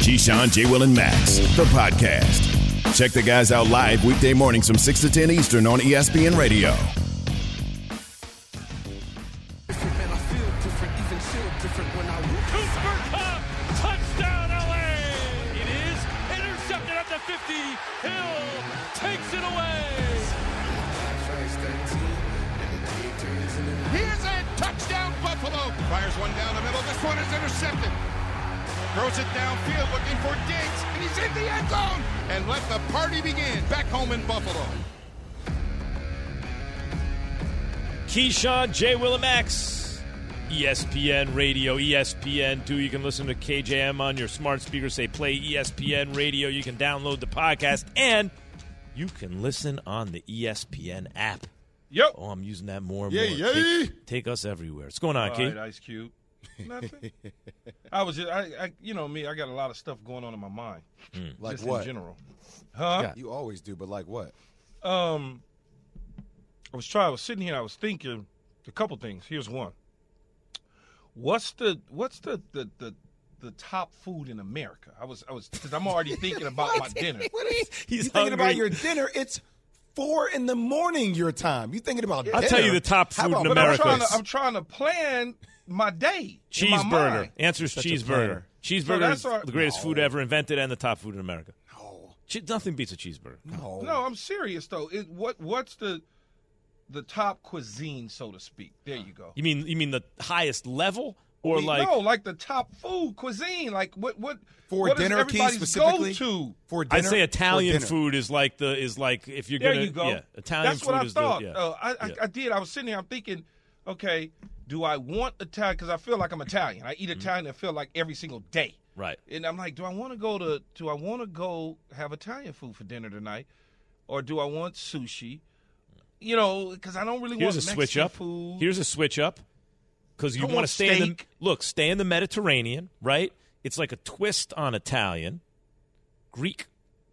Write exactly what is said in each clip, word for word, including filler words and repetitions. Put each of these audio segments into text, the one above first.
Keyshawn, J. Will, and Max, the podcast. Check the guys out live weekday mornings from six to ten Eastern on E S P N Radio. Fires one down the middle. This one is intercepted. Throws it downfield looking for Diggs. And he's in the end zone. And let the party begin back home in Buffalo. Keyshawn, J. Will, and Max. E S P N Radio, E S P N two. You can listen to K J M on your smart speaker. Say play E S P N Radio. You can download the podcast. And you can listen on the E S P N app. Yep. Oh, I'm using that more and yeah, more. Yeah. Take, take us everywhere. What's going on, All Key? right, Ice Cube. Nothing. I was just, I, I, you know me, I got a lot of stuff going on in my mind. Mm. Like just what? in general. Huh? Yeah. You always do, but like what? Um, I was trying, I was sitting here, I was thinking a couple things. Here's one. What's the, what's the, the, the, the top food in America? I was, I was, because I'm already thinking about my dinner. What is, He's you thinking hungry. about your dinner? It's four in the morning your time. You thinking about I'll dinner? tell you the top How food about in But I'm America. trying, to, I'm trying to plan my day. in my Cheeseburger. mind. Answer's Such a cheeseburger. planner. Cheeseburger that's is our- the greatest No. food ever invented and the top food in America. No. Che- nothing beats a cheeseburger. No. No, I'm serious though. It, what, what's the, the top cuisine, so to speak? There you go. You mean you mean the highest level or like no, like the top food cuisine, like what what For what is dinner, Key, everybody's specifically? go-to? For dinner? I'd say Italian For dinner. food is like the is like if you're There gonna you go. yeah Italian That's food what I is thought. the yeah. Uh, I, I, Yeah. I did. I was sitting here. I'm thinking, okay, do I want Italian? Because I feel like I'm Italian. I eat Italian. I feel like every single day. Right. And I'm like, do I want to go to? Do I want to go have Italian food for dinner tonight, or do I want sushi? You know, because I don't really Here's a want Mexican switch up. food. Here's a switch up because you I want to want stay in the steak. look stay in the Mediterranean, right? It's like a twist on Italian, Greek,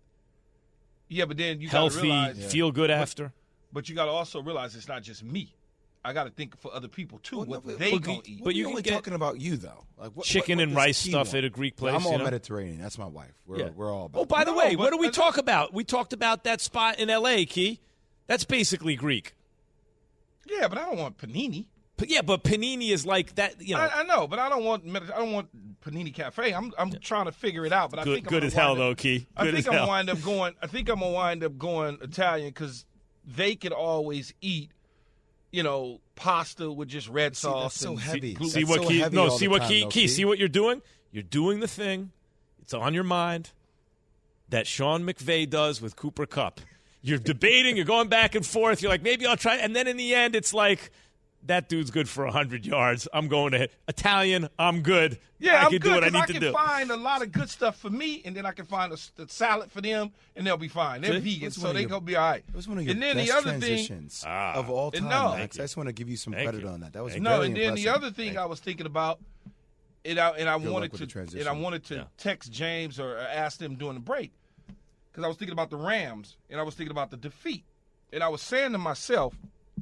yeah, but then you gotta healthy, realize, feel good after. but you got to also realize it's not just me. I got to think for other people too. Well, what no, but- they but gonna you- eat. but But you you can only get talking about you though. Like what, chicken what, and what rice does Key stuff want? at a Greek place. I'm all you know? Mediterranean. That's my wife. We're Yeah. we're all about. Oh, by the No, way, but what do we I- talk about? We talked about that spot in L A, Key. That's basically Greek. Yeah, but I don't want panini. But yeah, but panini is like that. You know, I, I know, but I don't want Medi- I don't want Panini Cafe. I'm I'm trying to figure it out. But I good, think I'm good gonna as hell wind up- though, Key. I Good think as I'm hell. gonna wind up going. I think I'm gonna wind up going Italian because they could always eat, you know, pasta with just red See, sauce. that's so and heavy. gluten- See That's what so Key? heavy No, all see the what time, Key? though, Key, Key. see what you're doing? You're doing the thing. It's on your mind that Sean McVay does with Cooper Kupp. You're debating. You're going back and forth. You're like, maybe I'll try. And then in the end, it's like, that dude's good for one hundred yards. I'm going to hit. Italian, I'm good. Yeah, I I'm can good do what I 'cause need I to can do. find a lot of good stuff for me, and then I can find a, s- a salad for them, and they'll be fine. They're See? vegan, That's so one of they your- gonna be all right. It was one of your and then best the other thing, transitions Ah. of all time, No. Max. I just want to give you some Thank credit you. on that. That was Thank no, very and then the impressive. other thing I was thinking about, and I and I Good luck wanted with to the transition. and I wanted to Yeah. text James or ask them during the break, because I was thinking about the Rams and I was thinking about the defeat, and I was saying to myself,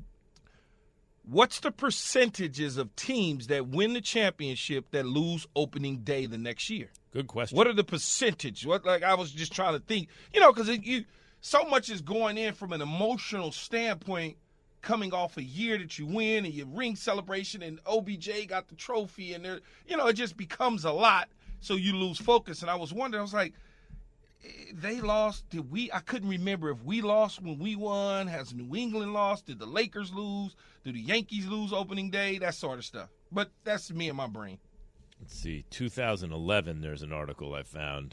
what's the percentages of teams that win the championship that lose opening day the next year? Good question. What are the percentage? What like I was just trying to think, you know, because you so much is going in from an emotional standpoint, coming off a year that you win and your ring celebration, and O B J got the trophy, and there, you know, it just becomes a lot, so you lose focus. And I was wondering, I was like, eh, they lost. Did we? I couldn't remember if we lost when we won. Has New England lost? Did the Lakers lose? Did the Yankees lose opening day? That sort of stuff. But that's me and my brain. Let's see. two thousand eleven, there's an article I found.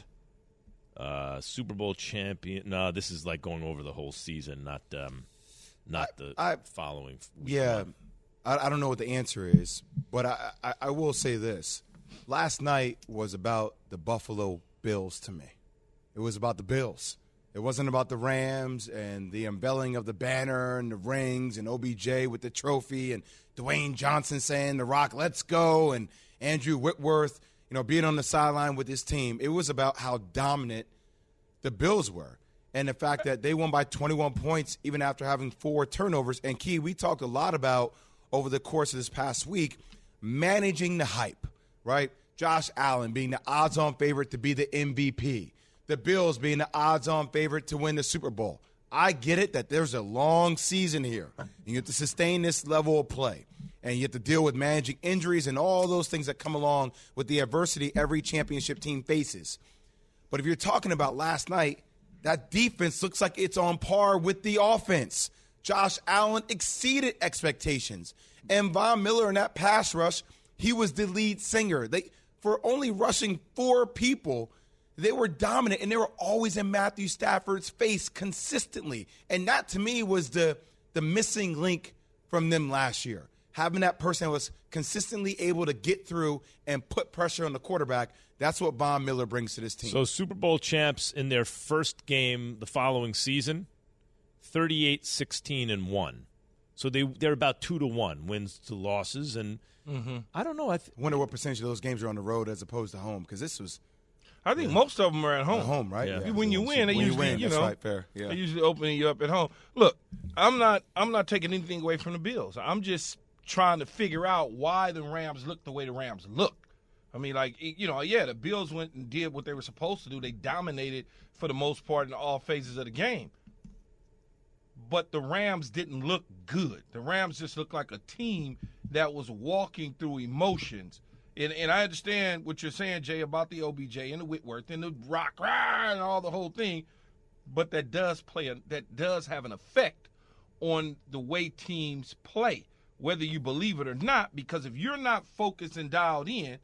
Uh, Super Bowl champion. No, this is like going over the whole season, not um, not the I- following. Week Yeah, one. I, I don't know what the answer is, but I, I, I will say this. Last night was about the Buffalo Bills to me. It was about the Bills. It wasn't about the Rams and the unveiling of the banner and the rings and O B J with the trophy and Dwayne Johnson saying, "The Rock, let's go," and Andrew Whitworth, you know, being on the sideline with his team. It was about how dominant the Bills were and the fact that they won by twenty-one points even after having four turnovers. And, Key, we talked a lot about over the course of this past week managing the hype, right? Josh Allen being the odds-on favorite to be the M V P, the Bills being the odds-on favorite to win the Super Bowl. I get it that there's a long season here. And you have to sustain this level of play. And you have to deal with managing injuries and all those things that come along with the adversity every championship team faces. But if you're talking about last night, that defense looks like it's on par with the offense. Josh Allen exceeded expectations. And Von Miller in that pass rush, he was the lead singer. They, for only rushing four people, they were dominant, and they were always in Matthew Stafford's face consistently. And that, to me, was the, the missing link from them last year. Having that person that was consistently able to get through and put pressure on the quarterback, that's what Von Miller brings to this team. So Super Bowl champs in their first game the following season, thirty-eight, sixteen, and one. So they, they're about two to one, wins to losses. And mm-hmm. I don't know. I th- wonder what percentage of those games are on the road as opposed to home, because this was – I think yeah. most of them are at home. At home, right? Yeah. When you win, they when usually, you, win, you that's know, right, fair. Yeah. they usually opening you up at home. Look, I'm not, I'm not taking anything away from the Bills. I'm just trying to figure out why the Rams look the way the Rams look. I mean, like, you know, yeah, the Bills went and did what they were supposed to do. They dominated for the most part in all phases of the game. But the Rams didn't look good. The Rams just looked like a team that was walking through emotions. And, and I understand what you're saying, Jay, about the O B J and the Whitworth and the rock rah, and all the whole thing, but that does play a, that does have an effect on the way teams play, whether you believe it or not. Because if you're not focused and dialed in,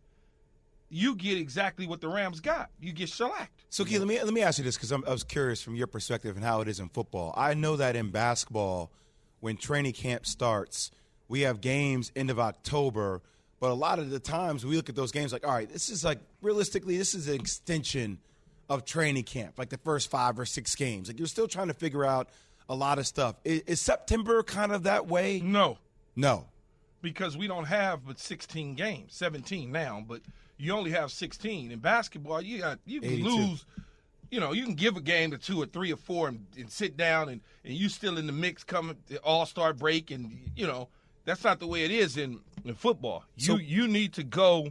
you get exactly what the Rams got. You get shellacked. So, Key, let me let me ask you this, because I was curious from your perspective and how it is in football. I know that in basketball, when training camp starts, we have games end of October. But a lot of the times we look at those games like, all right, this is like, realistically, this is an extension of training camp, like the first five or six games. Like, you're still trying to figure out a lot of stuff. Is, is September kind of that way? No. No. Because we don't have but sixteen games, seventeen now, but you only have sixteen. In basketball, you got you can eighty-two. Lose. You know, you can give a game to two or three or four and, and sit down, and, and you still in the mix coming the All-Star break, and, you know, that's not the way it is in, in football. So, you you need to go,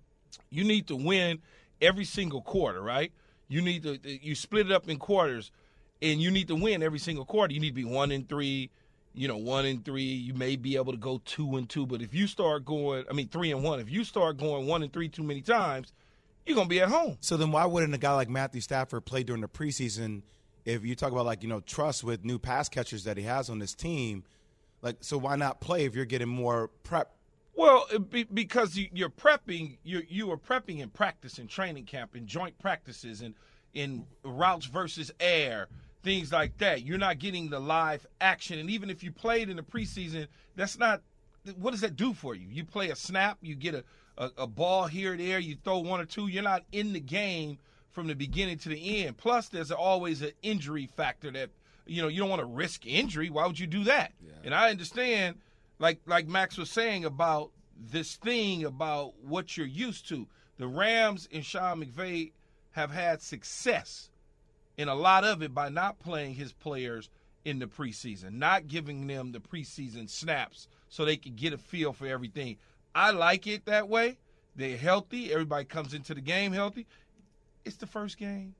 you need to win every single quarter, right? You need to you split it up in quarters, and you need to win every single quarter. You need to be one and three, you know, one and three. You may be able to go two and two, but if you start going, I mean, three and one. If you start going one and three too many times, you're gonna be at home. So then, why wouldn't a guy like Matthew Stafford play during the preseason? If you talk about, like, you know, trust with new pass catchers that he has on this team. Like, so why not play if you're getting more prep? Well, be, because you, you're prepping, you you are prepping in practice, in training camp, in joint practices, and in routes versus air, things like that. You're not getting the live action, and even if you played in the preseason, that's not. What does that do for you? You play a snap, you get a, a, a ball here or there, you throw one or two. You're not in the game from the beginning to the end. Plus, there's always an injury factor that. You know, you don't want to risk injury. Why would you do that? Yeah. And I understand, like like Max was saying about this thing about what you're used to. The Rams and Sean McVay have had success, and a lot of it by not playing his players in the preseason, not giving them the preseason snaps so they can get a feel for everything. I like it that way. They're healthy. Everybody comes into the game healthy. It's the first game.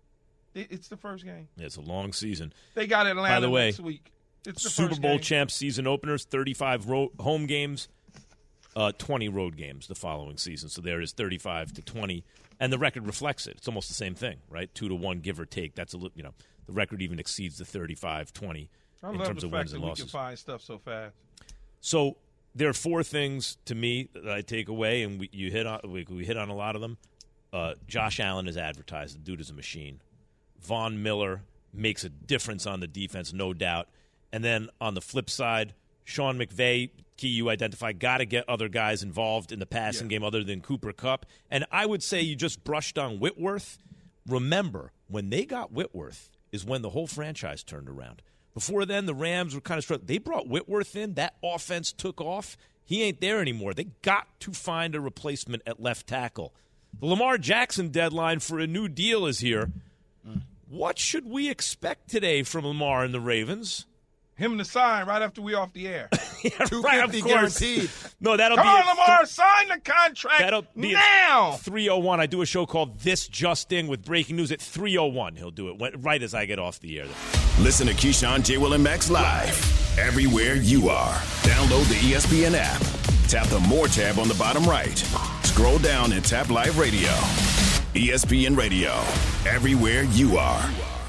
It's the first game. Yeah, it's a long season. They got Atlanta By the way, next week. It's the Super first Bowl game. champs season openers, thirty-five ro- home games, uh, twenty road games the following season. So there is thirty-five to twenty, and the record reflects it. It's almost the same thing, right? Two to one, give or take. That's a li- you know the record even exceeds the thirty-five twenty in terms of wins and losses. I love the fact that we can find stuff so fast. So there are four things to me that I take away, and we you hit on we, we hit on a lot of them. Uh, Josh Allen is advertised. The dude is a machine. Von Miller makes a difference on the defense, no doubt. And then on the flip side, Sean McVay, key you identified, got to get other guys involved in the passing yeah. game other than Cooper Kupp. And I would say you just brushed on Whitworth. Remember, when they got Whitworth is when the whole franchise turned around. Before then, the Rams were kind of struggling. They brought Whitworth in. That offense took off. He ain't there anymore. They got to find a replacement at left tackle. The Lamar Jackson deadline for a new deal is here. Mm. What should we expect today from Lamar and the Ravens? Him and the sign right after we off the air. Yeah, two right, of fifty course. guaranteed. No, that'll Come be on, at Lamar, th- sign the contract that'll be now. at three oh one. I do a show called This Just In with breaking news at three oh one. He'll do it when, right as I get off the air. Listen to Keyshawn, J. Will, and Max live everywhere you are. Download the E S P N app. Tap the More tab on the bottom right. Scroll down and tap Live Radio. E S P N Radio. Everywhere you are.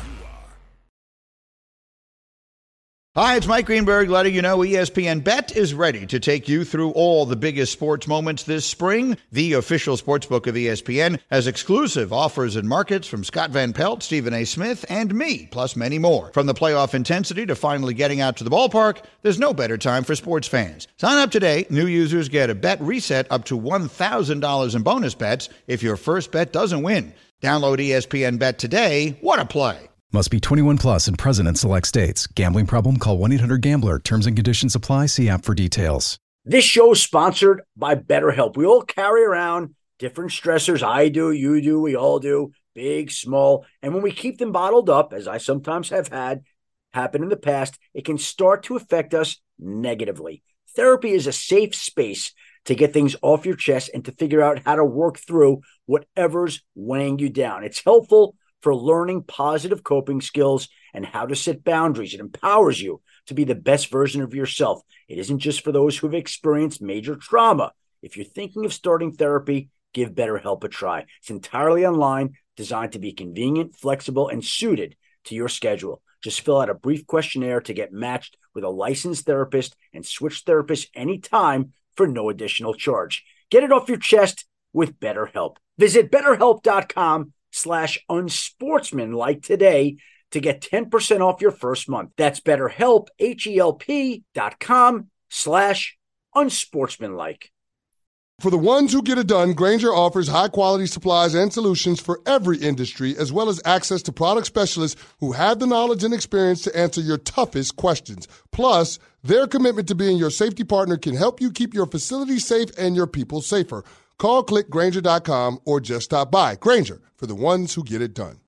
Hi, it's Mike Greenberg letting you know E S P N Bet is ready to take you through all the biggest sports moments this spring. The official sportsbook of E S P N has exclusive offers and markets from Scott Van Pelt, Stephen A. Smith, and me, plus many more. From the playoff intensity to finally getting out to the ballpark, there's no better time for sports fans. Sign up today. New users get a bet reset up to one thousand dollars in bonus bets if your first bet doesn't win. Download E S P N Bet today. What a play. Must be twenty-one plus and present in select states. Gambling problem? Call one eight hundred gambler. Terms and conditions apply. See app for details. This show is sponsored by BetterHelp. We all carry around different stressors. I do, you do, we all do, big, small. And when we keep them bottled up, as I sometimes have had happen in the past, it can start to affect us negatively. Therapy is a safe space to get things off your chest and to figure out how to work through whatever's weighing you down. It's helpful for learning positive coping skills and how to set boundaries. It empowers you to be the best version of yourself. It isn't just for those who've experienced major trauma. If you're thinking of starting therapy, give BetterHelp a try. It's entirely online, designed to be convenient, flexible, and suited to your schedule. Just fill out a brief questionnaire to get matched with a licensed therapist and switch therapists anytime for no additional charge. Get it off your chest with BetterHelp. Visit BetterHelp.com slash unsportsmanlike today to get ten percent off your first month. That's BetterHelp, H-E-L-P dot com slash unsportsmanlike. For the ones who get it done, Grainger offers high-quality supplies and solutions for every industry, as well as access to product specialists who have the knowledge and experience to answer your toughest questions. Plus, their commitment to being your safety partner can help you keep your facility safe and your people safer. Call, click Grainger dot com, or just stop by. Grainger, for the ones who get it done.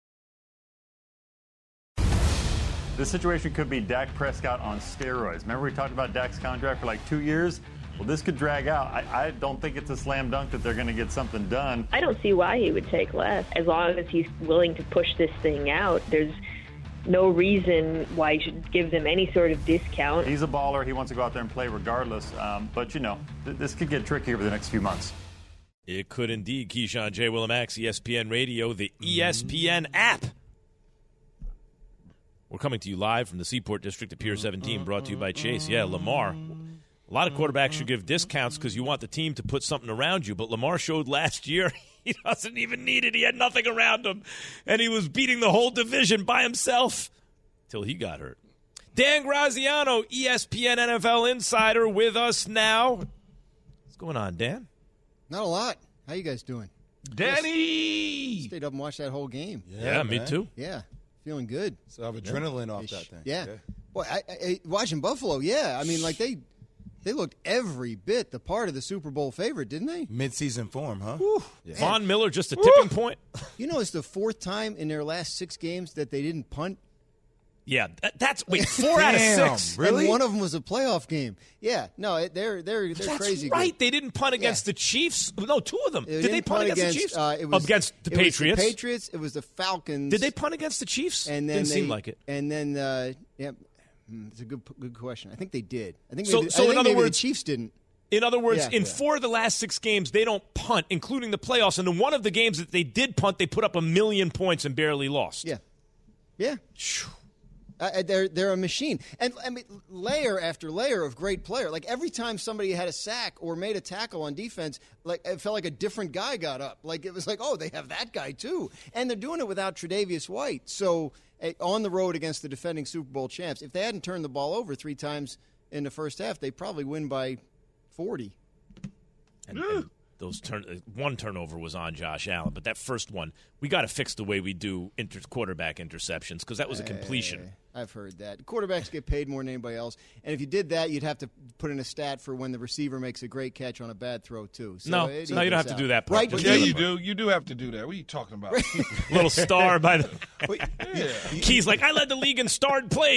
This situation could be Dak Prescott on steroids. Remember we talked about Dak's contract for like two years? Well, this could drag out. I, I don't think it's a slam dunk that they're going to get something done. I don't see why he would take less. As long as he's willing to push this thing out, there's no reason why you should give them any sort of discount. He's a baller. He wants to go out there and play regardless. Um, but, you know, th- this could get tricky over the next few months. It could indeed. Keyshawn, J. Will, and Max, E S P N Radio, the E S P N app. We're coming to you live from the Seaport District of Pier seventeen, brought to you by Chase. Yeah, Lamar. A lot of quarterbacks should give discounts because you want the team to put something around you, but Lamar showed last year he doesn't even need it. He had nothing around him, and he was beating the whole division by himself till he got hurt. Dan Graziano, E S P N N F L insider, with us now. What's going on, Dan? Not a lot. How you guys doing? Danny! Stayed up and watched that whole game. Yeah, yeah me too. Yeah, feeling good. So I have adrenaline yeah. off that thing. Yeah. yeah. Well, I, I, watching Buffalo, yeah. I mean, like they they looked every bit the part of the Super Bowl favorite, didn't they? Mid-season form, huh? Yeah. Von Miller, just a tipping Woo. point. You know, it's the fourth time in their last six games that they didn't punt. Yeah, that, that's wait four out of six. Really? And one of them was a playoff game. Yeah, no, it, they're they're they're that's crazy. Right, good. they didn't punt against yeah. the Chiefs. No, two of them. It Did they punt, punt against, against the Chiefs? Uh, it was, against the it Patriots. Was the Patriots. It was the Falcons. Did they punt against the Chiefs? And then didn't they, seem like it. And then, uh, yeah, it's a good good question. I think they did. I think so. Maybe, So I in think other maybe words, the Chiefs didn't. In other words, yeah, in yeah. four of the last six games, they don't punt, including the playoffs. And in one of the games that they did punt, they put up a million points and barely lost. Yeah, yeah. Uh, they're they're a machine, and I mean layer after layer of great player. Like every time somebody had a sack or made a tackle on defense, like it felt like a different guy got up. Like it was like, oh, they have that guy too, and they're doing it without Tre'Davious White. So uh, on the road against the defending Super Bowl champs, if they hadn't turned the ball over three times in the first half, they probably win by forty. And, and those turn one turnover was on Josh Allen, but that first one, we got to fix the way we do inter- quarterback interceptions because that was a completion. Hey, I've heard that. Quarterbacks get paid more than anybody else, and if you did that, you'd have to put in a stat for when the receiver makes a great catch on a bad throw too. So no, no, you don't have out. to do that part. Right? Yeah, you do. You do have to do that. What are you talking about? Little star by the yeah. Key's like, I led the league in starred plays.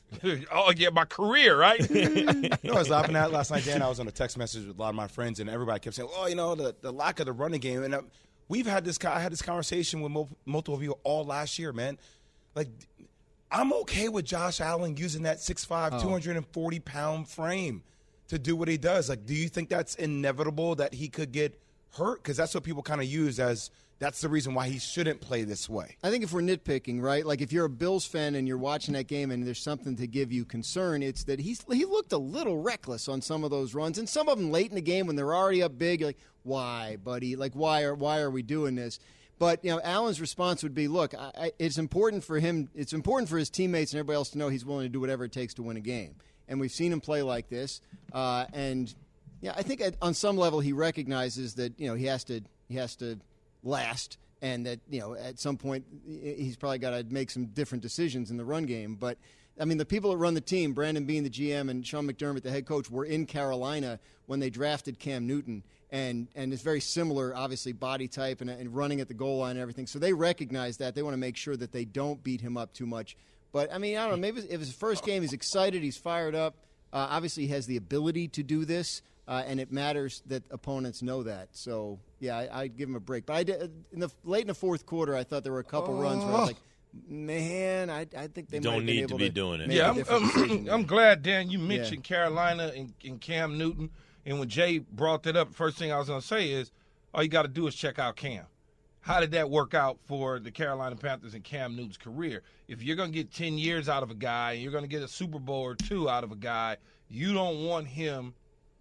Oh, yeah, my career, right? You know what I was laughing at last night, Dan? I was on a text message with a lot of my friends, and everybody kept saying, oh, you know, the, the lack of the running game. And uh, we've had this I had this conversation with mul- multiple of you all last year, man. Like, I'm okay with Josh Allen using that six five, Oh. two hundred forty pound frame to do what he does. Like, do you think that's inevitable that he could get hurt? Because that's what people kind of use as that's the reason why he shouldn't play this way. I think if we're nitpicking, right? Like if you're a Bills fan and you're watching that game and there's something to give you concern, it's that he's he looked a little reckless on some of those runs, and some of them late in the game when they're already up big. You're like, why, buddy? Like, why are why are we doing this? But you know, Allen's response would be, look, I, I, it's important for him. It's important for his teammates and everybody else to know he's willing to do whatever it takes to win a game. And we've seen him play like this, uh, and yeah, I think at, on some level he recognizes that you know he has to he has to last. And that, you know, at some point he's probably got to make some different decisions in the run game. But, I mean, the people that run the team, Brandon Beane, the G M, and Sean McDermott, the head coach, were in Carolina when they drafted Cam Newton. And and it's very similar, obviously, body type and, and running at the goal line and everything. So they recognize that. They want to make sure that they don't beat him up too much. But, I mean, I don't know. Maybe if it's his first game, he's excited, he's fired up. Uh, obviously, he has the ability to do this. Uh, and it matters that opponents know that. So, yeah, I, I'd give him a break. But I did, in the late in the fourth quarter, I thought there were a couple Oh. runs where I was like, man, I, I think they You might don't have been need able to be to doing it. make Yeah, a I'm, different I'm, decision I'm there. glad, Dan, you mentioned Yeah. Carolina and, and Cam Newton. And when Jay brought that up, first thing I was going to say is all you got to do is check out Cam. How did that work out for the Carolina Panthers and Cam Newton's career? If you're going to get ten years out of a guy and you're going to get a Super Bowl or two out of a guy, you don't want him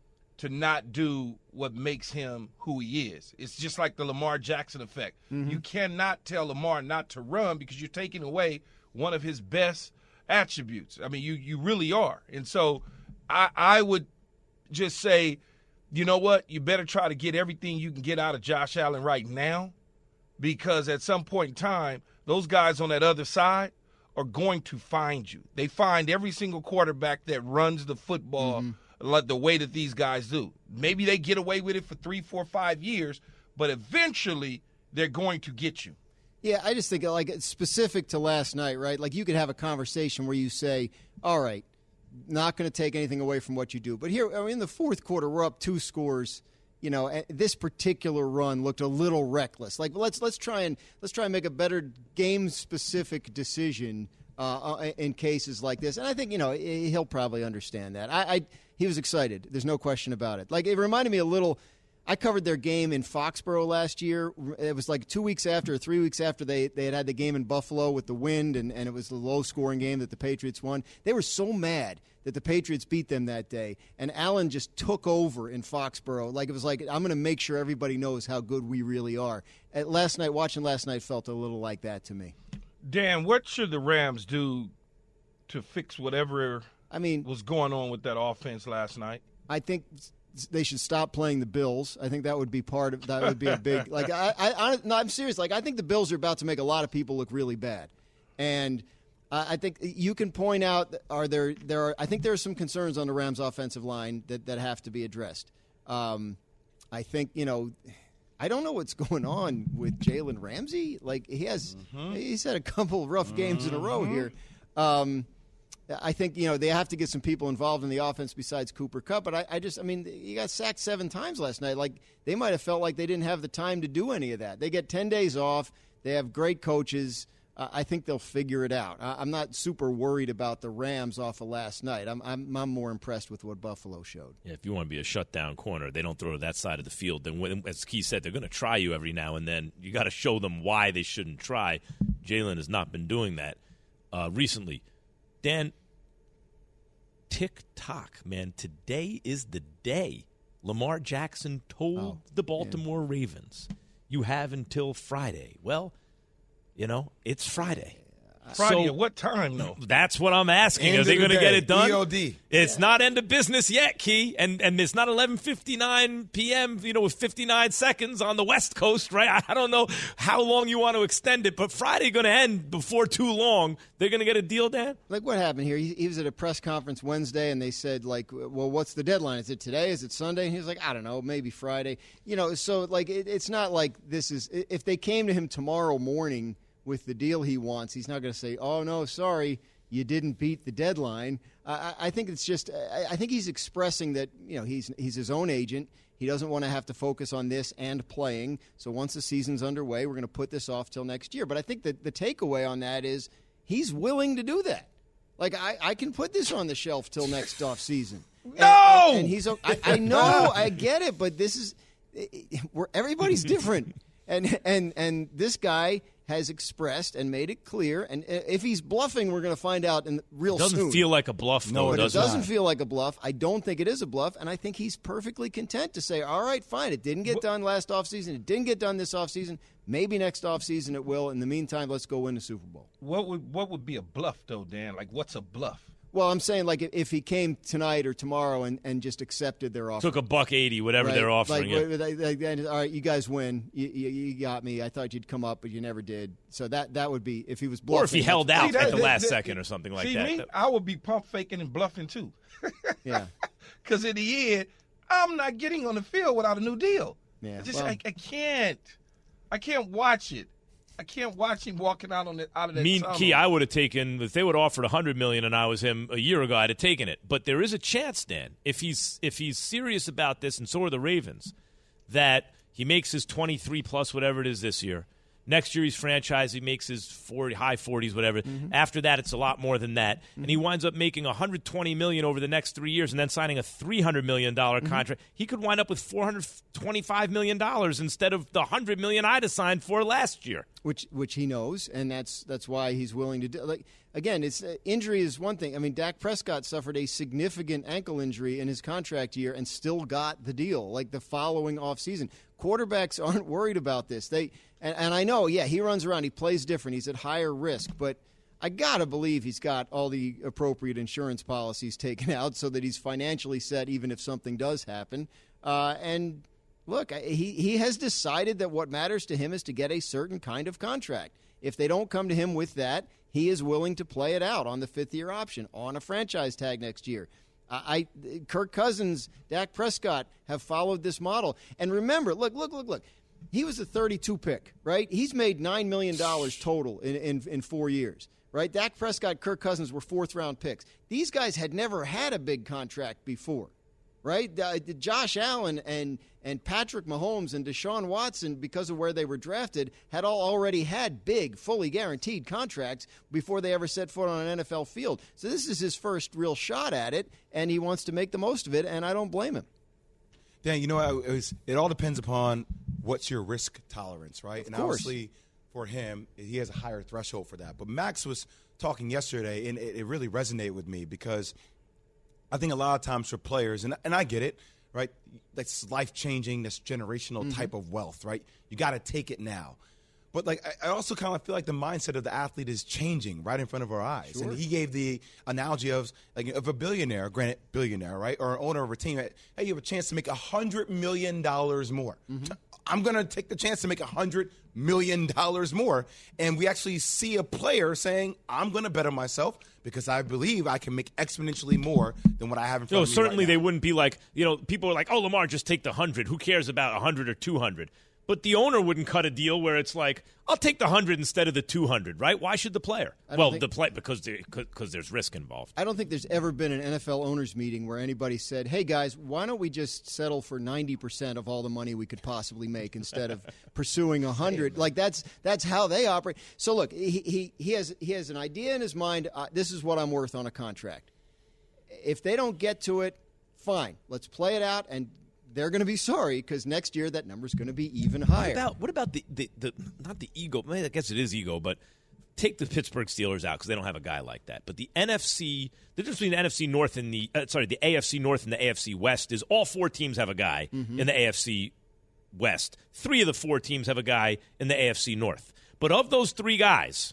to not do what makes him who he is. It's just like the Lamar Jackson effect. Mm-hmm. You cannot tell Lamar not to run because you're taking away one of his best attributes. I mean, you you really are. And so I, I would just say, you know what? You better try to get everything you can get out of Josh Allen right now, because at some point in time, those guys on that other side are going to find you. They find every single quarterback that runs the football Mm-hmm. like the way that these guys do. Maybe they get away with it for three, four, five years, but eventually they're going to get you. Yeah, I just think, like, it's specific to last night, right? Like, you could have a conversation where you say, all right, not going to take anything away from what you do. But here, I mean, in the fourth quarter, we're up two scores. You know, eh, this particular run looked a little reckless. Like, let's let's try and let's try and make a better game-specific decision uh, in cases like this. And I think, you know, he'll probably understand that. I, I he was excited. There's no question about it. Like, it reminded me a little. I covered their game in Foxborough last year. It was like two weeks after or three weeks after they, they had had the game in Buffalo with the wind, and, and it was the low-scoring game that the Patriots won. They were so mad that the Patriots beat them that day, and Allen just took over in Foxborough. Like, it was like, I'm going to make sure everybody knows how good we really are. At last night, watching last night felt a little like that to me. Dan, what should the Rams do to fix whatever I mean, was going on with that offense last night? I think they should stop playing the Bills. I think that would be part of that. Would be a big like. I, I, I no, I'm serious. Like, I think the Bills are about to make a lot of people look really bad, and uh, I think you can point out are there there are. I think there are some concerns on the Rams' offensive line that that have to be addressed. Um, I think you know. I don't know what's going on with Jalen Ramsey. Like, he has, mm-hmm. he's had a couple of rough games mm-hmm. in a row here. Um, I think, you know, they have to get some people involved in the offense besides Cooper Kupp. But I, I just, I mean, he got sacked seven times last night. Like, they might have felt like they didn't have the time to do any of that. They get ten days off. They have great coaches. Uh, I think they'll figure it out. I, I'm not super worried about the Rams off of last night. I'm, I'm, I'm more impressed with what Buffalo showed. Yeah, if you want to be a shutdown corner, they don't throw to that side of the field. Then, when, as Key said, they're going to try you every now and then. You got to show them why they shouldn't try. Jalen has not been doing that uh, recently. Dan, tick-tock, man. Today is the day. Lamar Jackson told oh, the Baltimore yeah. Ravens, you have until Friday. Well, you know, it's Friday. Friday so, at what time, though? That's what I'm asking. End Are they going to get it done? E O D. It's yeah. not end of business yet, Key, and and it's not eleven fifty-nine p.m., you know, with fifty-nine seconds on the West Coast, right? I, I don't know how long you want to extend it, but Friday going to end before too long. They're going to get a deal, Dan? Like, what happened here? He, he was at a press conference Wednesday, and they said, like, well, what's the deadline? Is it today? Is it Sunday? And he was like, I don't know, maybe Friday. You know, so, like, it, it's not like this is – if they came to him tomorrow morning – with the deal he wants, he's not going to say, oh, no, sorry, you didn't beat the deadline. I, I think it's just I, I think he's expressing that, you know, he's he's his own agent. He doesn't want to have to focus on this and playing. So once the season's underway, we're going to put this off till next year. But I think that the takeaway on that is he's willing to do that. Like, I, I can put this on the shelf till next off season. No! And, and, and he's I, I know, I get it, but this is where everybody's different. And and and this guy has expressed and made it clear. And if he's bluffing, we're going to find out in real doesn't soon. Doesn't feel like a bluff, though. No, it doesn't, doesn't feel like a bluff. I don't think it is a bluff, and I think he's perfectly content to say, all right, fine, it didn't get done last offseason. It didn't get done this offseason. Maybe next offseason it will. In the meantime, let's go win the Super Bowl. What would what would be a bluff, though, Dan? Like, what's a bluff? Well, I'm saying, like, if he came tonight or tomorrow and, and just accepted their offer. Took a buck eighty, whatever right? they're offering. Like, yeah. like, like, all right, you guys win. You, you, you got me. I thought you'd come up, but you never did. So that that would be, if he was bluffing. Or if he held out See, that, at the that, last that, second or something like see that. Me, I would be pump faking and bluffing, too. Yeah. Because in the end, I'm not getting on the field without a new deal. Yeah. Just, well, I, I can't. I can't watch it. I can't watch him walking out on the, out of that mean, tunnel. Key, I would have taken, if they would have offered one hundred million dollars and I was him a year ago, I'd have taken it. But there is a chance, Dan, if he's if he's serious about this, and so are the Ravens, that he makes his twenty-three plus whatever it is this year. Next year he's franchised, he makes his forty, high forties, whatever. Mm-hmm. After that, it's a lot more than that. Mm-hmm. And he winds up making one hundred twenty million dollars over the next three years and then signing a three hundred million dollars mm-hmm. contract. He could wind up with four hundred twenty-five million dollars instead of the one hundred million dollars I'd have signed for last year. Which which he knows, and that's that's why he's willing to do. Like again, it's uh, injury is one thing. I mean, Dak Prescott suffered a significant ankle injury in his contract year and still got the deal. Like the following offseason, quarterbacks aren't worried about this. They and, and I know, yeah, he runs around, he plays different, he's at higher risk, but I gotta believe he's got all the appropriate insurance policies taken out so that he's financially set, even if something does happen. Uh, and Look, he, he has decided that what matters to him is to get a certain kind of contract. If they don't come to him with that, he is willing to play it out on the fifth-year option, on a franchise tag next year. I, I Kirk Cousins, Dak Prescott have followed this model. And remember, look, look, look, look. He was a thirty-two pick, right? He's made nine million dollars total in, in, in four years, right? Dak Prescott, Kirk Cousins were fourth-round picks. These guys had never had a big contract before. Right, uh, Josh Allen and and Patrick Mahomes and Deshaun Watson, because of where they were drafted, had all already had big, fully guaranteed contracts before they ever set foot on an N F L field. So this is his first real shot at it, and he wants to make the most of it, and I don't blame him. Dan, you know, it, was, it all depends upon what's your risk tolerance, right? Of and course. Obviously, for him, he has a higher threshold for that. But Max was talking yesterday, and it, it really resonated with me because I think a lot of times for players, and and I get it, right? That's life-changing, that's generational mm-hmm. type of wealth, right? You got to take it now. But, like, I, I also kind of feel like the mindset of the athlete is changing right in front of our eyes. Sure. And he gave the analogy of, like, of a billionaire, granted billionaire, right, or an owner of a team. That, hey, you have a chance to make one hundred million dollars more. Mm-hmm. I'm going to take the chance to make one hundred million dollars more. And we actually see a player saying, I'm going to bet on myself because I believe I can make exponentially more than what I have in front no, of me certainly right now. They wouldn't be like, you know, people are like, oh, Lamar, just take the one hundred. Who cares about one hundred or two hundred? But the owner wouldn't cut a deal where it's like, I'll take the one hundred instead of the two hundred, right? Why should the player? Well, think, the play because because there's risk involved. I don't think there's ever been an N F L owners meeting where anybody said, hey, guys, why don't we just settle for ninety percent of all the money we could possibly make instead of pursuing one hundred? Like, that's that's how they operate. So, look, he he, he has he has an idea in his mind. Uh, this is what I'm worth on a contract. If they don't get to it, fine. Let's play it out, and they're going to be sorry because next year that number's going to be even higher. What about, what about the, the, the not the ego? I, mean, I guess it is ego, but take the Pittsburgh Steelers out because they don't have a guy like that. But the N F C, the difference between the N F C North and the uh, sorry, the A F C North and the A F C West is all four teams have a guy mm-hmm. in the A F C West. Three of the four teams have a guy in the A F C North. But of those three guys,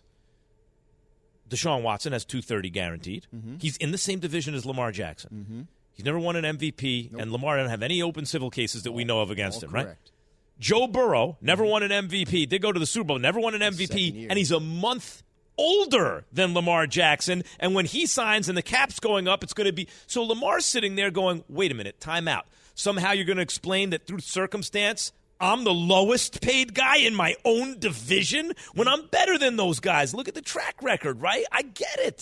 Deshaun Watson has two hundred thirty guaranteed. Mm-hmm. He's in the same division as Lamar Jackson. Mm-hmm. He's never won an M V P, nope. and Lamar doesn't have any open civil cases that all, we know of against him, correct. Right? Joe Burrow never won an M V P, did go to the Super Bowl, never won an M V P, and he's a month older than Lamar Jackson. And when he signs and the cap's going up, it's going to be – so Lamar's sitting there going, wait a minute, time out. Somehow you're going to explain that through circumstance – I'm the lowest paid guy in my own division when I'm better than those guys. Look at the track record, right? I get it.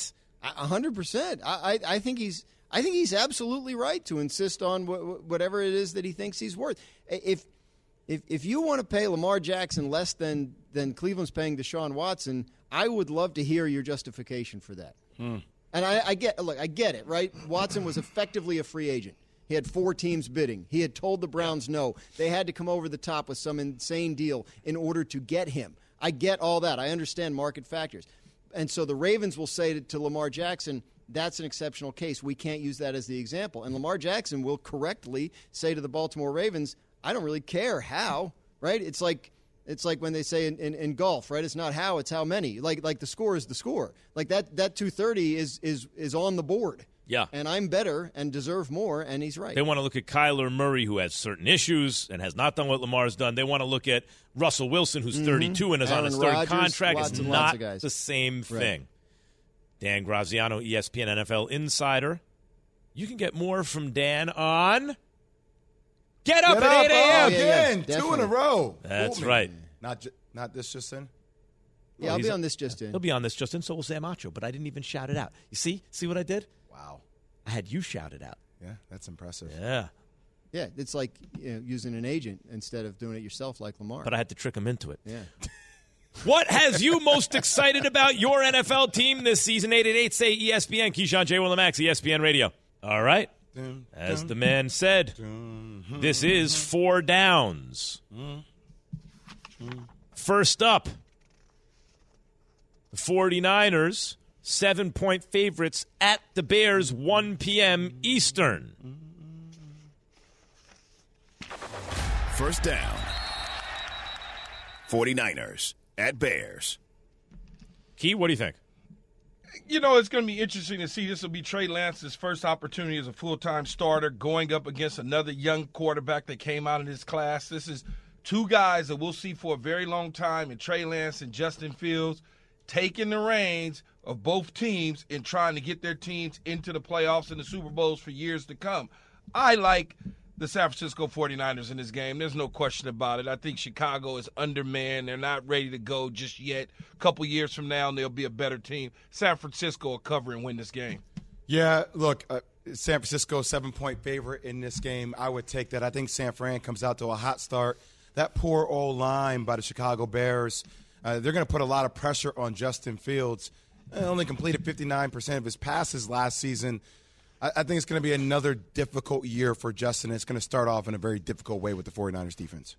A hundred percent. I, I I think he's I think he's absolutely right to insist on wh- whatever it is that he thinks he's worth. If if if you want to pay Lamar Jackson less than than Cleveland's paying Deshaun Watson, I would love to hear your justification for that. Hmm. And I, I get look, I get it, right? Watson was effectively a free agent. He had four teams bidding. He had told the Browns no. They had to come over the top with some insane deal in order to get him. I get all that. I understand market factors. And so the Ravens will say to, to Lamar Jackson, that's an exceptional case. We can't use that as the example. And Lamar Jackson will correctly say to the Baltimore Ravens, I don't really care how, right? It's like it's like when they say in, in, in golf, right? It's not how, it's how many. Like like the score is the score. Like that that two thirty is is is on the board. Yeah. And I'm better and deserve more, and he's right. They want to look at Kyler Murray, who has certain issues and has not done what Lamar's done. They want to look at Russell Wilson, who's mm-hmm. thirty-two and is Aaron on his third Rodgers, contract. lots It's and not lots of guys. the same Right. thing. Dan Graziano, E S P N N F L Insider. You can get more from Dan on Get Up Get at up, eight oh, a.m. again, Yeah, two in a row. That's Fool me. right. Not ju- not this just in. Yeah, Well, I'll he's be a- on this just in. He'll be on this just in, so will Sam Acho, but I didn't even shout it out. You see? See what I did? Wow. I had you shout it out. Yeah, that's impressive. Yeah. Yeah, it's like you know, using an agent instead of doing it yourself like Lamar. But I had to trick him into it. Yeah. What has you most excited about your N F L team this season? eight eight eight, say E S P N. Keyshawn, J. Willimax, E S P N Radio. All right. As the man said, this is Four Downs. First up, the 49ers, seven-point favorites at the Bears, one p.m. Eastern. First down. 49ers at Bears. Key, what do you think? You know, it's going to be interesting to see. This will be Trey Lance's first opportunity as a full-time starter going up against another young quarterback that came out in his class. This is two guys that we'll see for a very long time, in Trey Lance and Justin Fields, taking the reins of both teams and trying to get their teams into the playoffs and the Super Bowls for years to come. I like the San Francisco 49ers in this game. There's no question about it. I think Chicago is undermanned. They're not ready to go just yet. A couple years from now, and they'll be a better team. San Francisco will cover and win this game. Yeah, look, uh, San Francisco seven-point favorite in this game. I would take that. I think San Fran comes out to a hot start. That poor old line by the Chicago Bears, uh, they're going to put a lot of pressure on Justin Fields. He only completed fifty-nine percent of his passes last season. I, I think it's going to be another difficult year for Justin. It's going to start off in a very difficult way with the 49ers defense.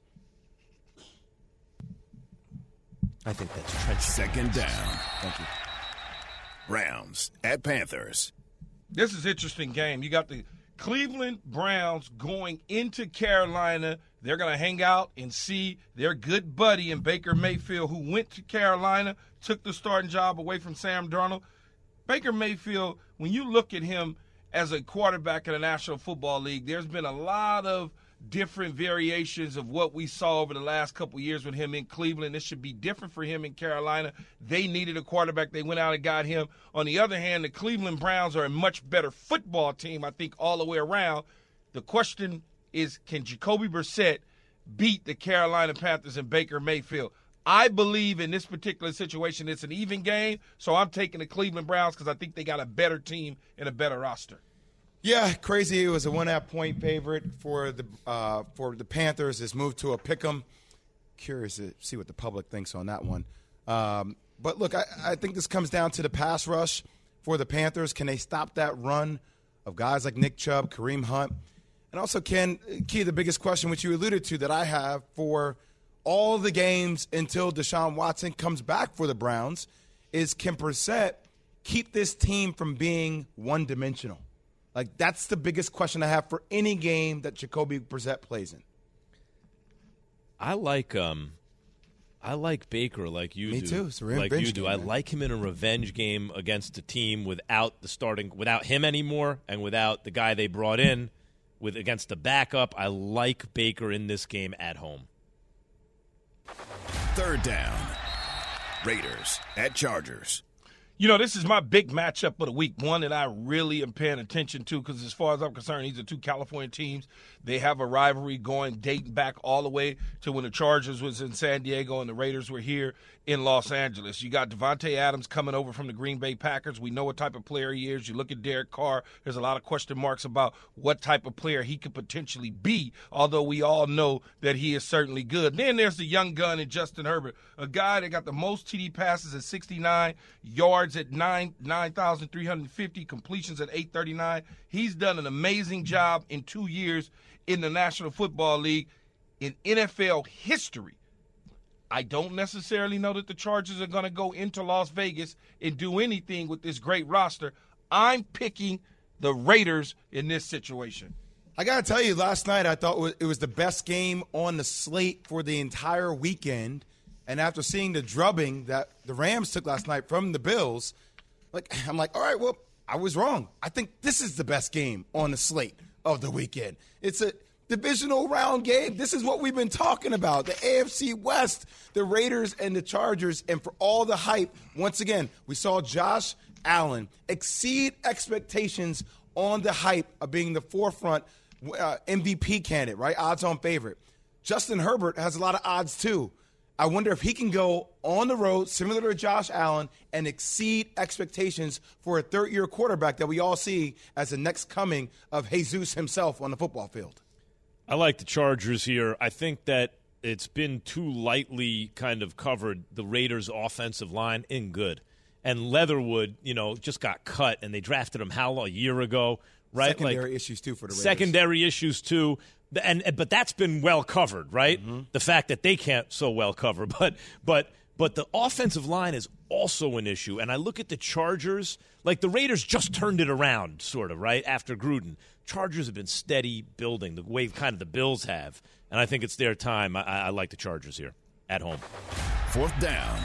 I think that's Trent. Second down. Thank you. Browns at Panthers. This is an interesting game. You got the Cleveland Browns going into Carolina. They're going to hang out and see their good buddy in Baker Mayfield, who went to Carolina, took the starting job away from Sam Darnold. Baker Mayfield, when you look at him as a quarterback in the National Football League, there's been a lot of different variations of what we saw over the last couple of years with him in Cleveland. This should be different for him in Carolina. They needed a quarterback. They went out and got him. On the other hand, the Cleveland Browns are a much better football team, I think, all the way around. The question is, can Jacoby Brissett beat the Carolina Panthers and Baker Mayfield? I believe in this particular situation it's an even game, so I'm taking the Cleveland Browns because I think they got a better team and a better roster. Yeah, crazy. It was a one-half-point favorite for the uh, for the Panthers. It's moved to a pick-em. Curious to see what the public thinks on that one. Um, but, look, I, I think this comes down to the pass rush for the Panthers. Can they stop that run of guys like Nick Chubb, Kareem Hunt? And also, Ken, Key, the biggest question, which you alluded to, that I have for all the games until Deshaun Watson comes back for the Browns is, can Brissett keep this team from being one-dimensional? Like, that's the biggest question I have for any game that Jacoby Brissett plays in. I like um, I like Baker like you Me do. too. It's a like revenge you do. game, I man. like him in a revenge game against a team without the starting, without him anymore, and without the guy they brought in, with against the backup. I like Baker in this game at home. Third down. Raiders at Chargers. You know, this is my big matchup of the week, one that I really am paying attention to because as far as I'm concerned, these are two California teams. They have a rivalry going, dating back all the way to when the Chargers was in San Diego and the Raiders were here in Los Angeles. You got Devontae Adams coming over from the Green Bay Packers. We know what type of player he is. You look at Derek Carr, there's a lot of question marks about what type of player he could potentially be, although we all know that he is certainly good. Then there's the young gun in Justin Herbert, a guy that got the most T D passes at sixty-nine, yards at nine thousand three hundred fifty, completions at eight thirty-nine. He's done an amazing job in two years in the National Football League. In N F L history, I don't necessarily know that the Chargers are going to go into Las Vegas and do anything with this great roster. I'm picking the Raiders in this situation. I got to tell you, last night I thought it was the best game on the slate for the entire weekend. And after seeing the drubbing that the Rams took last night from the Bills, like I'm like, all right, well, I was wrong. I think this is the best game on the slate of the weekend. It's a divisional round game. This is what we've been talking about. The A F C West, the Raiders and the Chargers. And for all the hype, once again, we saw Josh Allen exceed expectations on the hype of being the forefront uh, M V P candidate, right? Odds-on favorite. Justin Herbert has a lot of odds, too. I wonder if he can go on the road, similar to Josh Allen, and exceed expectations for a third-year quarterback that we all see as the next coming of Jesus himself on the football field. I like the Chargers here. I think that it's been too lightly kind of covered, the Raiders' offensive line, in good. And Leatherwood, you know, just got cut, and they drafted him how long, a year ago, right? Secondary like, issues, too, for the Raiders. Secondary issues, too. And, and but that's been well covered, right? Mm-hmm. The fact that they can't so well cover, but but but the offensive line is also an issue. And I look at the Chargers, like the Raiders just turned it around, sort of, right after Gruden. Chargers have been steady building the way kind of the Bills have, and I think it's their time. I, I like the Chargers here at home. Fourth down,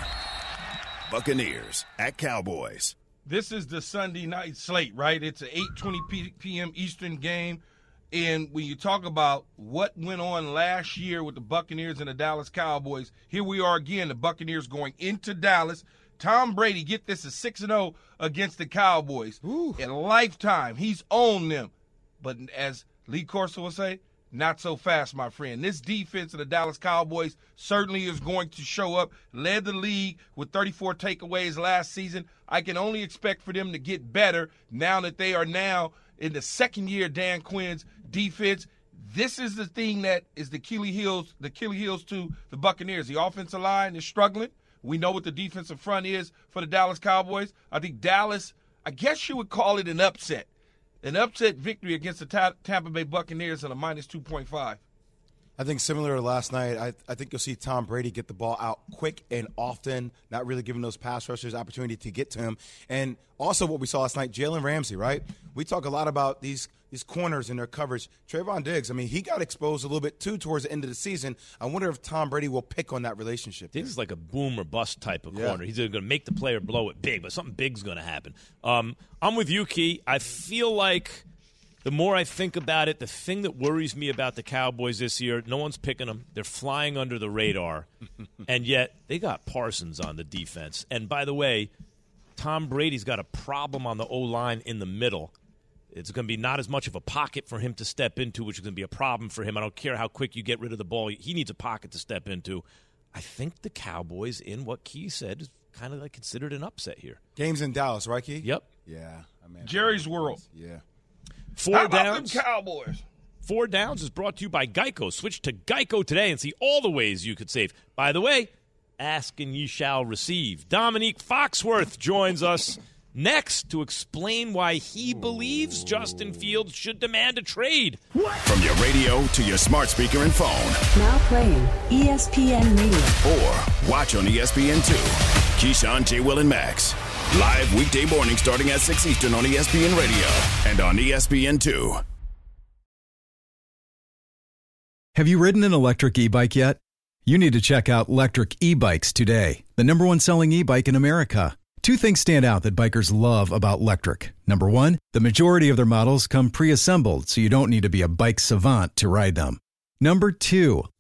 Buccaneers at Cowboys. This is the Sunday night slate, right? It's an eight twenty p.m. Eastern game. And when you talk about what went on last year with the Buccaneers and the Dallas Cowboys, here we are again, the Buccaneers going into Dallas. Tom Brady, get this, is six and oh against the Cowboys. Ooh. In a lifetime, he's owned them. But as Lee Corso will say, not so fast, my friend. This defense of the Dallas Cowboys certainly is going to show up. Led the league with thirty-four takeaways last season. I can only expect for them to get better now that they are now in the second year of Dan Quinn's defense. This is the thing that is the Achilles heels, the Achilles heels to the Buccaneers. The offensive line is struggling. We know what the defensive front is for the Dallas Cowboys. I think Dallas, I guess you would call it an upset. An upset victory against the Ta- Tampa Bay Buccaneers at a minus two point five. I think similar to last night, I, I think you'll see Tom Brady get the ball out quick and often, not really giving those pass rushers opportunity to get to him. And also what we saw last night, Jalen Ramsey, right? We talk a lot about these these corners and their coverage. Trayvon Diggs, I mean, he got exposed a little bit, too, towards the end of the season. I wonder if Tom Brady will pick on that relationship. Diggs is like a boom or bust type of corner. Yeah. He's either going to make the play or blow it big, but something big's going to happen. Um, I'm with you, Key. I feel like the more I think about it, the thing that worries me about the Cowboys this year, no one's picking them. They're flying under the radar, and yet they got Parsons on the defense. And by the way, Tom Brady's got a problem on the O-line in the middle. It's going to be not as much of a pocket for him to step into, which is going to be a problem for him. I don't care how quick you get rid of the ball. He needs a pocket to step into. I think the Cowboys, in what Key said, is kind of like considered an upset here. Game's in Dallas, right, Key? Yep. Yeah. I mean, Jerry's World. Yeah. Four How about downs. them Cowboys? Four Downs is brought to you by Geico. Switch to Geico today and see all the ways you could save. By the way, ask and ye shall receive. Dominique Foxworth joins us next to explain why he believes Justin Fields should demand a trade. What? From your radio to your smart speaker and phone. Now playing E S P N Radio. Or watch on E S P N two. Keyshawn, J. Will, and Max. Live weekday morning starting at six Eastern on E S P N Radio and on E S P N two. Have you ridden an electric e-bike yet? You need to check out Lectric E-Bikes today, the number one selling e-bike in America. Two things stand out that bikers love about Lectric. Number one, the majority of their models come pre-assembled, so you don't need to be a bike savant to ride them. Number two,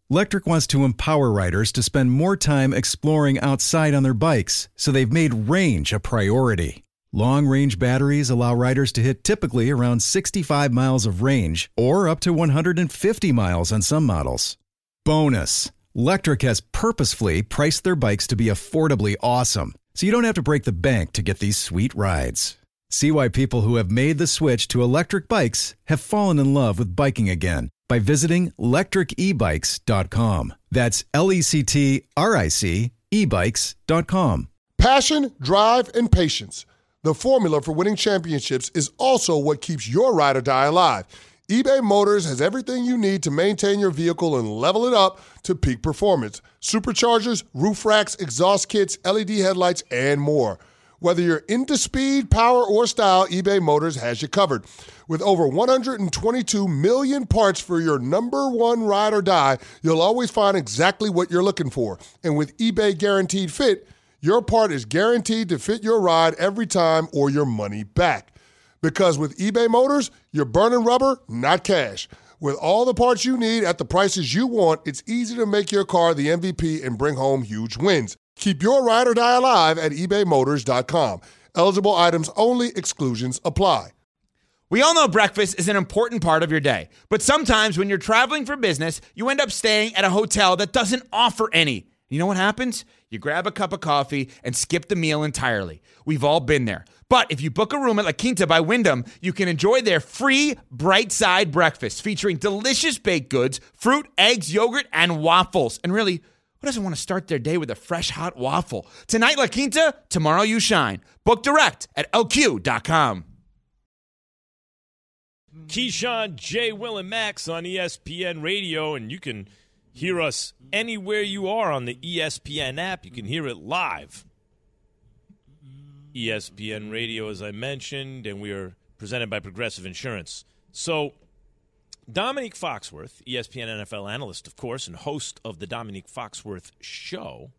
Lectric wants to empower riders to spend more time exploring outside on their bikes, so they've made range a priority. Long-range batteries allow riders to hit typically around sixty-five miles of range or up to one hundred fifty miles on some models. Bonus, Lectric has purposefully priced their bikes to be affordably awesome, so you don't have to break the bank to get these sweet rides. See why people who have made the switch to electric bikes have fallen in love with biking again by visiting lectric e bikes dot com. That's L E C T R I C e bikes dot com. Passion, drive, and patience. The formula for winning championships is also what keeps your ride or die alive. eBay Motors has everything you need to maintain your vehicle and level it up to peak performance. Superchargers, roof racks, exhaust kits, L E D headlights, and more. Whether you're into speed, power, or style, eBay Motors has you covered. With over one hundred twenty-two million parts for your number one ride or die, you'll always find exactly what you're looking for. And with eBay Guaranteed Fit, your part is guaranteed to fit your ride every time or your money back. Because with eBay Motors, you're burning rubber, not cash. With all the parts you need at the prices you want, it's easy to make your car the M V P and bring home huge wins. Keep your ride or die alive at ebay motors dot com. Eligible items only. Exclusions apply. We all know breakfast is an important part of your day, but sometimes when you're traveling for business, you end up staying at a hotel that doesn't offer any. You know what happens? You grab a cup of coffee and skip the meal entirely. We've all been there. But if you book a room at La Quinta by Wyndham, you can enjoy their free Bright Side breakfast featuring delicious baked goods, fruit, eggs, yogurt, and waffles. And really, who doesn't want to start their day with a fresh, hot waffle? Tonight, La Quinta, tomorrow you shine. Book direct at L Q dot com. Keyshawn, J. Will, and Max on E S P N Radio, and you can hear us anywhere you are on the E S P N app. You can hear it live. E S P N Radio, as I mentioned, and we are presented by Progressive Insurance. So, Dominique Foxworth, E S P N N F L analyst, of course, and host of the Dominique Foxworth Show,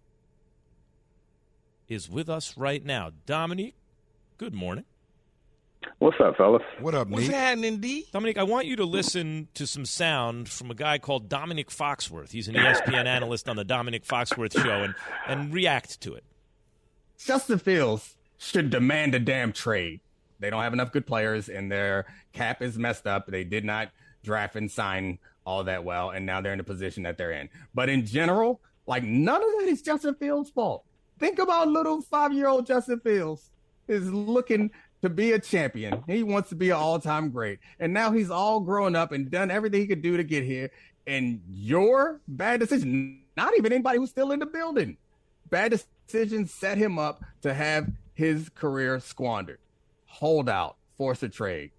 is with us right now. Dominique, good morning. What's up, fellas? What up, What's Nate? happening, D? Dominique, I want you to listen to some sound from a guy called Dominique Foxworth. He's an E S P N analyst on the Dominique Foxworth Show, and, and react to it. Justin Fields should demand a damn trade. They don't have enough good players, and their cap is messed up. They did not draft and sign all that well, and now they're in the position that they're in. But in general, like, none of that is Justin Fields' fault. Think about little five-year-old Justin Fields is looking to be a champion. He wants to be an all-time great. And now he's all grown up and done everything he could do to get here. And your bad decision, not even anybody who's still in the building, bad decisions set him up to have his career squandered. Hold out, force a trade.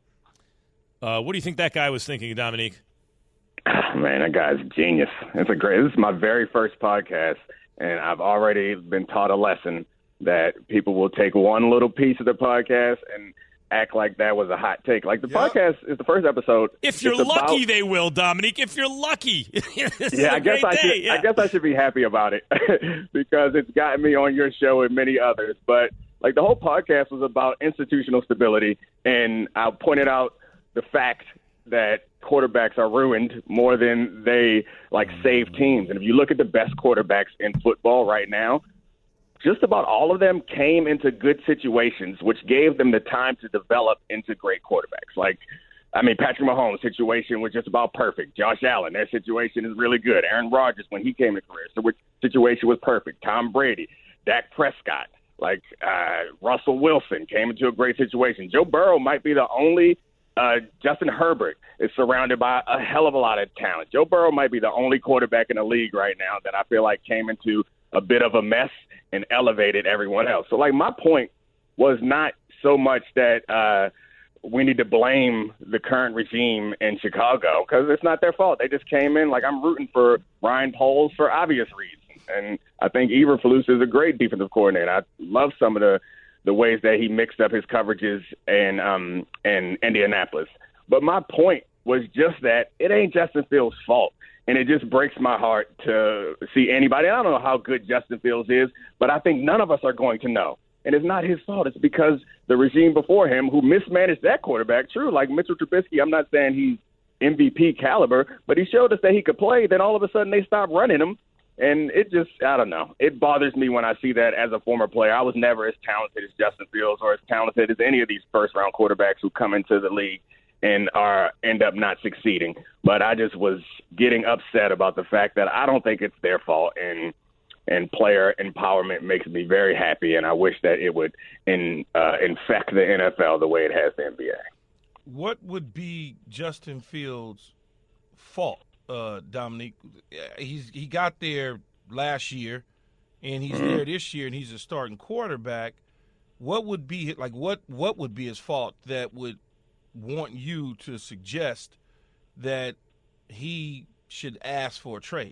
Uh, what do you think that guy was thinking, Dominique? Man, that guy's a genius. It's a great. This is my very first podcast, and I've already been taught a lesson that people will take one little piece of the podcast and act like that was a hot take. Like the yep. podcast is the first episode. If you're lucky, about, they will, Dominique. If you're lucky, yeah, I guess I should. Yeah. I guess I should be happy about it because it's gotten me on your show and many others. But like the whole podcast was about institutional stability, and I pointed out the fact that quarterbacks are ruined more than they like save teams. And if you look at the best quarterbacks in football right now, just about all of them came into good situations, which gave them the time to develop into great quarterbacks. Like, I mean, Patrick Mahomes' situation was just about perfect. Josh Allen, their situation is really good. Aaron Rodgers, when he came into career, so which situation was perfect. Tom Brady, Dak Prescott, like uh, Russell Wilson came into a great situation. Joe Burrow might be the only uh, Justin Herbert is surrounded by a hell of a lot of talent. Joe Burrow might be the only quarterback in the league right now that I feel like came into a bit of a mess and elevated everyone else. So, like, my point was not so much that uh, we need to blame the current regime in Chicago because it's not their fault. They just came in. Like, I'm rooting for Ryan Poles for obvious reasons. And I think Eberflus is a great defensive coordinator. I love some of the, the ways that he mixed up his coverages in, um, in Indianapolis. But my point was just that it ain't Justin Fields' fault. And it just breaks my heart to see anybody. I don't know how good Justin Fields is, but I think none of us are going to know. And it's not his fault. It's because the regime before him who mismanaged that quarterback, true, like Mitchell Trubisky, I'm not saying he's M V P caliber, but he showed us that he could play. Then all of a sudden they stopped running him. And it just, I don't know. It bothers me when I see that as a former player. I was never as talented as Justin Fields or as talented as any of these first-round quarterbacks who come into the league and are end up not succeeding. But I just was getting upset about the fact that I don't think it's their fault. And and player empowerment makes me very happy, and I wish that it would in, uh, infect the N F L the way it has the N B A. What would be Justin Fields' fault, uh, Dominique? He's he got there last year, and he's mm-hmm. there this year, and he's a starting quarterback. What would be like what what would be his fault that would want you to suggest that he should ask for a trade?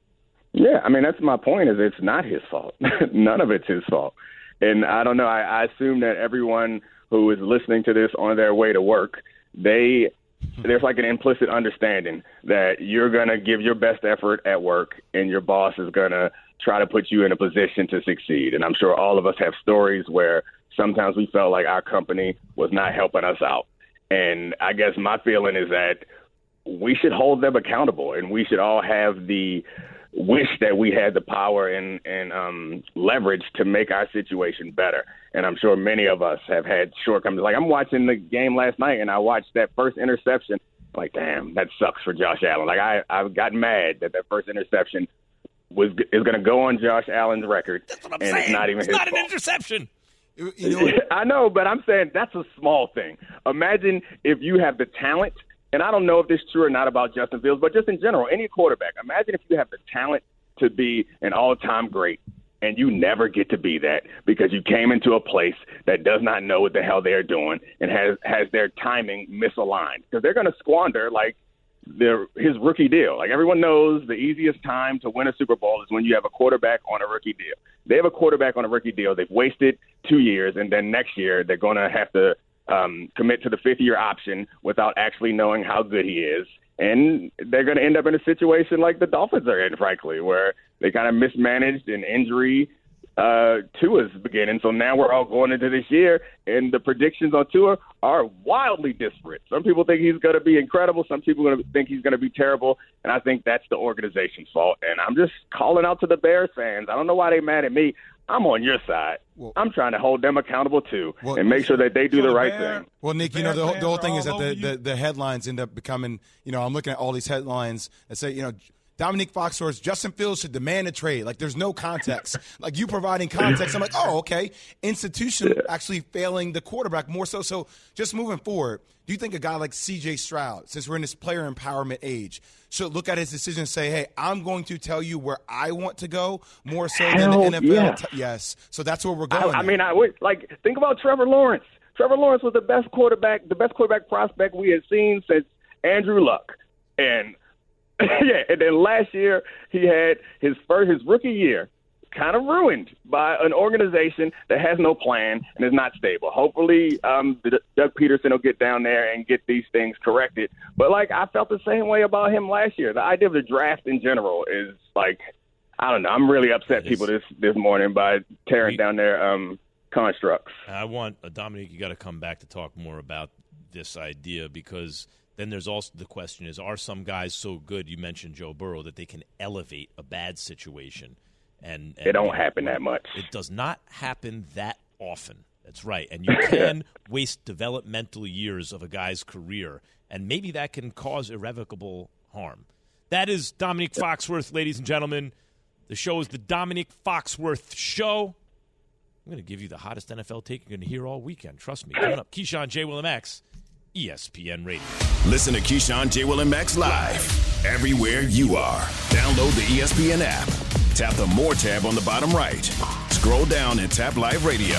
Yeah, I mean, that's my point, is it's not his fault. None of it's his fault. And I don't know, I, I assume that everyone who is listening to this on their way to work, they there's like an implicit understanding that you're going to give your best effort at work and your boss is going to try to put you in a position to succeed. And I'm sure all of us have stories where sometimes we felt like our company was not helping us out. And I guess my feeling is that we should hold them accountable, and we should all have the wish that we had the power and, and um, leverage to make our situation better. And I'm sure many of us have had shortcomings. Like, I'm watching the game last night, and I watched that first interception. Like, damn, that sucks for Josh Allen. Like, I, I got mad that that first interception was is going to go on Josh Allen's record. That's what I'm and saying. It's not even it's his not fault. an interception. You know, I know, but I'm saying that's a small thing. Imagine if you have the talent, and I don't know if this is true or not about Justin Fields, but just in general, any quarterback, imagine if you have the talent to be an all-time great, and you never get to be that because you came into a place that does not know what the hell they're doing and has, has their timing misaligned. Because they're going to squander, like, their, his rookie deal. Like, everyone knows the easiest time to win a Super Bowl is when you have a quarterback on a rookie deal. They have a quarterback on a rookie deal. They've wasted two years, and then next year they're going to have to um, commit to the fifth-year option without actually knowing how good he is. And they're going to end up in a situation like the Dolphins are in, frankly, where they kind of mismanaged an injury uh, Tua's beginning. So now we're all going into this year, and the predictions on Tua are wildly disparate. Some people think he's going to be incredible. Some people are going to think he's going to be terrible. And I think that's the organization's fault. And I'm just calling out to the Bears fans. I don't know why they're mad at me. I'm on your side. Well, I'm trying to hold them accountable, too, well, and make sure that they do the, the right Bear, thing. Well, Nick, you know, the, the whole thing is that the, the, the headlines end up becoming, you know, I'm looking at all these headlines that say, you know, Dominique Foxworth, Justin Fields should demand a trade. Like, there's no context. Like, you providing context, I'm like, oh, okay. Institution yeah. actually failing the quarterback more so. So just moving forward, do you think a guy like C J Stroud, since we're in this player empowerment age, should look at his decision and say, hey, I'm going to tell you where I want to go more so Hell, than the N F L? Yeah. T- yes. So that's where we're going. I, I mean, I would like think about Trevor Lawrence. Trevor Lawrence was the best quarterback, the best quarterback prospect we had seen since Andrew Luck. And yeah, and then last year he had his first his rookie year kind of ruined by an organization that has no plan and is not stable. Hopefully, um, Doug Peterson will get down there and get these things corrected. But, like, I felt the same way about him last year. The idea of the draft in general is, like, I don't know. I'm really upset people this, this morning by tearing down their um, constructs. I want, uh, Dominique, you got to come back to talk more about this idea because then there's also the question is, are some guys so good, you mentioned Joe Burrow, that they can elevate a bad situation? And, and it don't happen that much. It does not happen that often. That's right. And you can waste developmental years of a guy's career, and maybe that can cause irrevocable harm. That is Dominique Foxworth, ladies and gentlemen. The show is the Dominique Foxworth Show. I'm going to give you the hottest N F L take you're going to hear all weekend. Trust me. Coming up, Keyshawn, J. Will, and Max, E S P N Radio. Listen to Keyshawn, J. Will, and Max live everywhere you are. Download the E S P N app. Tap the More tab on the bottom right. Scroll down and tap Live Radio.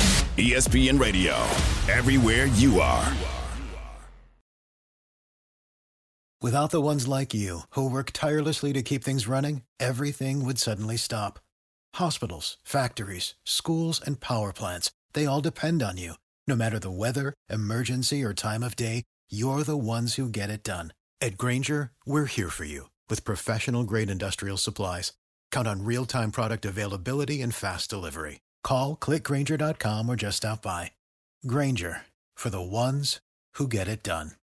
E S P N Radio. Everywhere you are. Without the ones like you, who work tirelessly to keep things running, everything would suddenly stop. Hospitals, factories, schools, and power plants, they all depend on you. No matter the weather, emergency, or time of day, you're the ones who get it done. At Grainger, we're here for you with professional-grade industrial supplies. Count on real-time product availability and fast delivery. Call, click Grainger dot com, or just stop by. Grainger, for the ones who get it done.